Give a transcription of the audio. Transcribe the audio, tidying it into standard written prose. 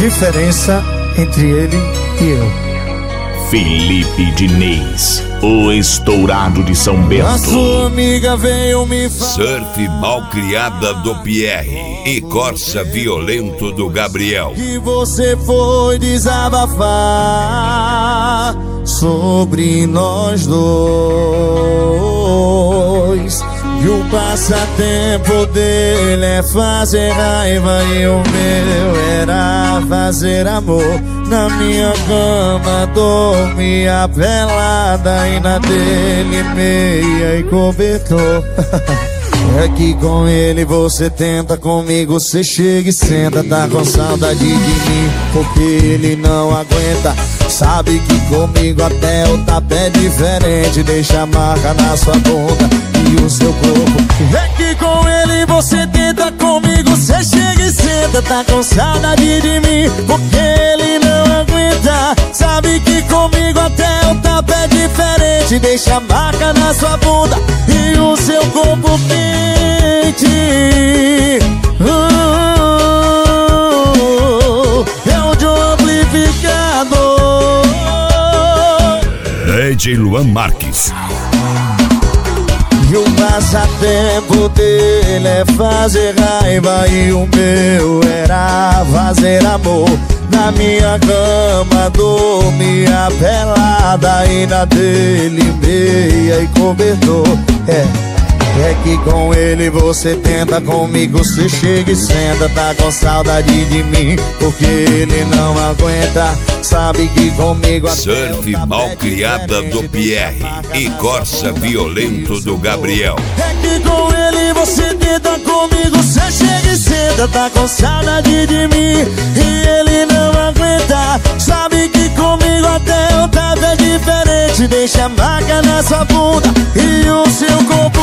diferença entre ele e eu. Felipe Diniz, o estourado de São Bento. A sua amiga veio me falar. Surf Malcriada do Pierre e Corsa Violento do Gabriel. Que você foi desabafar sobre nós dois. E o passatempo dele é fazer raiva e o meu era fazer amor. Na minha cama dormia pelada e na dele meia e cobertor. É que com ele você tenta, comigo você chega e senta. Tá com saudade de mim porque ele não aguenta. Sabe que comigo até o tapa é diferente. Deixa a marca na sua bunda e o seu corpo. É que com ele você tenta, comigo você chega e senta. Tá com saudade de mim porque ele não aguenta. Sabe que comigo até o tapa é diferente. Deixa a marca na sua bunda e o seu corpo quente. É o de um amplificador. DJ Luan Marques. E o passatempo dele é fazer raiva e o meu era fazer amor. Na minha cama dormia pelada e na dele meia e cobertor. É que com ele você tenta, comigo você chega e senta. Tá com saudade de mim porque ele não aguenta. Sabe que comigo Surf Malcriada do Pierre e Corsa Violento do Gabriel. É que com ele você tenta, comigo você chega e senta. Tá com saudade de mim e ele não aguenta. Sabe que comigo até o tapa é diferente. Deixa a marca na sua bunda e o seu corpo